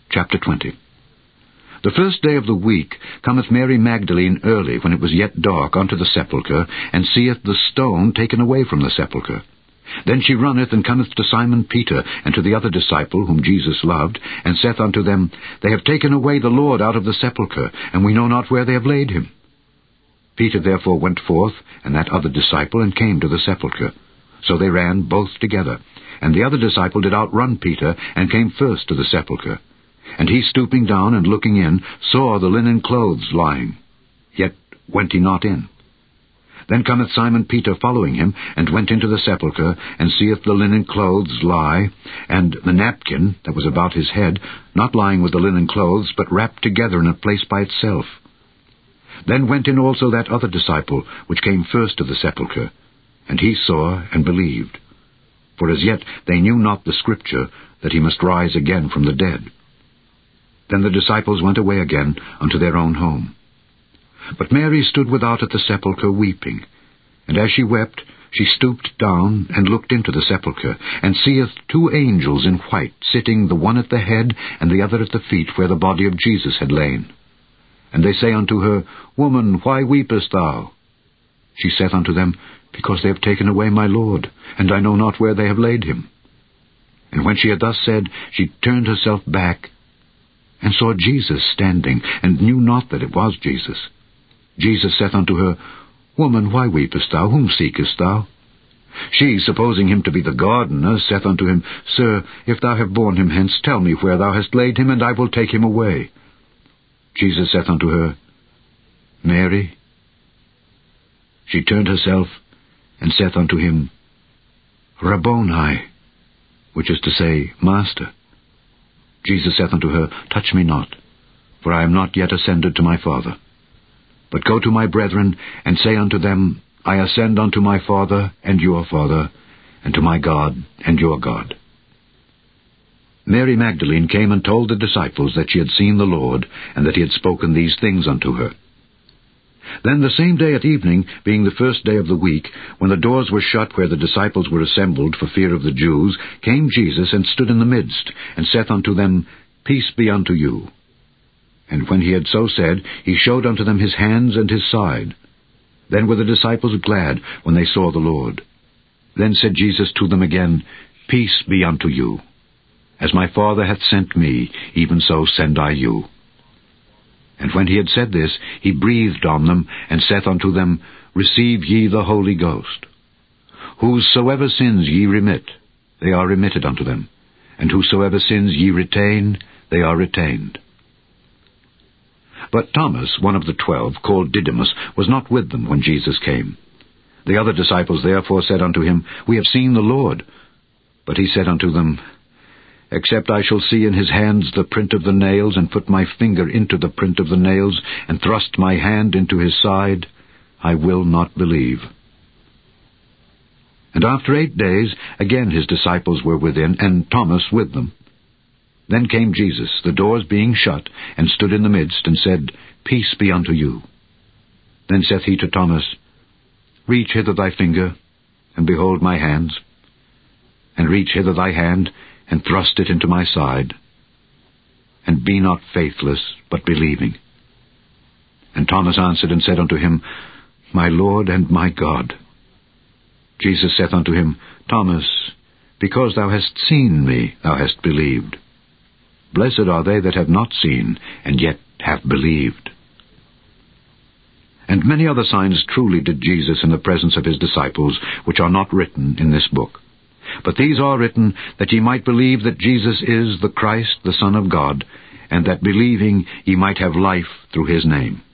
Chapter 20. The first day of the week cometh Mary Magdalene early, when it was yet dark, unto the sepulchre, and seeth the stone taken away from the sepulchre. Then she runneth, and cometh to Simon Peter, and to the other disciple, whom Jesus loved, and saith unto them, They have taken away the Lord out of the sepulchre, and we know not where they have laid him. Peter therefore went forth, and that other disciple, and came to the sepulchre. So they ran both together. And the other disciple did outrun Peter, and came first to the sepulchre. And he, stooping down and looking in, saw the linen clothes lying, yet went he not in. Then cometh Simon Peter following him, and went into the sepulchre, and seeth the linen clothes lie, and the napkin that was about his head, not lying with the linen clothes, but wrapped together in a place by itself. Then went in also that other disciple, which came first to the sepulchre, and he saw and believed. For as yet they knew not the Scripture, that he must rise again from the dead. Then the disciples went away again unto their own home. But Mary stood without at the sepulchre weeping. And as she wept, she stooped down, and looked into the sepulchre, and seeth two angels in white, sitting, the one at the head, and the other at the feet, where the body of Jesus had lain. And they say unto her, Woman, why weepest thou? She saith unto them, Because they have taken away my Lord, and I know not where they have laid him. And when she had thus said, she turned herself back, and saw Jesus standing, and knew not that it was Jesus. Jesus saith unto her, Woman, why weepest thou? Whom seekest thou? She, supposing him to be the gardener, saith unto him, Sir, if thou have borne him hence, tell me where thou hast laid him, and I will take him away. Jesus saith unto her, Mary. She turned herself, and saith unto him, Rabboni, which is to say, Master. Jesus saith unto her, Touch me not, for I am not yet ascended to my Father. But go to my brethren, and say unto them, I ascend unto my Father and your Father, and to my God and your God. Mary Magdalene came and told the disciples that she had seen the Lord, and that he had spoken these things unto her. Then the same day at evening, being the first day of the week, when the doors were shut where the disciples were assembled for fear of the Jews, came Jesus and stood in the midst, and saith unto them, Peace be unto you. And when he had so said, he showed unto them his hands and his side. Then were the disciples glad when they saw the Lord. Then said Jesus to them again, Peace be unto you. As my Father hath sent me, even so send I you. And when he had said this, he breathed on them, and saith unto them, Receive ye the Holy Ghost. Whosoever sins ye remit, they are remitted unto them. And whosoever sins ye retain, they are retained. But Thomas, one of the 12, called Didymus, was not with them when Jesus came. The other disciples therefore said unto him, We have seen the Lord. But he said unto them, Except I shall see in his hands the print of the nails, and put my finger into the print of the nails, and thrust my hand into his side, I will not believe. And after 8 days, again his disciples were within, and Thomas with them. Then came Jesus, the doors being shut, and stood in the midst, and said, Peace be unto you. Then saith he to Thomas, Reach hither thy finger, and behold my hands, and reach hither thy hand, and thrust it into my side, and be not faithless, but believing. And Thomas answered and said unto him, My Lord and my God. Jesus saith unto him, Thomas, because thou hast seen me, thou hast believed. Blessed are they that have not seen, and yet have believed. And many other signs truly did Jesus in the presence of his disciples, which are not written in this book. But these are written, that ye might believe that Jesus is the Christ, the Son of God, and that believing ye might have life through his name.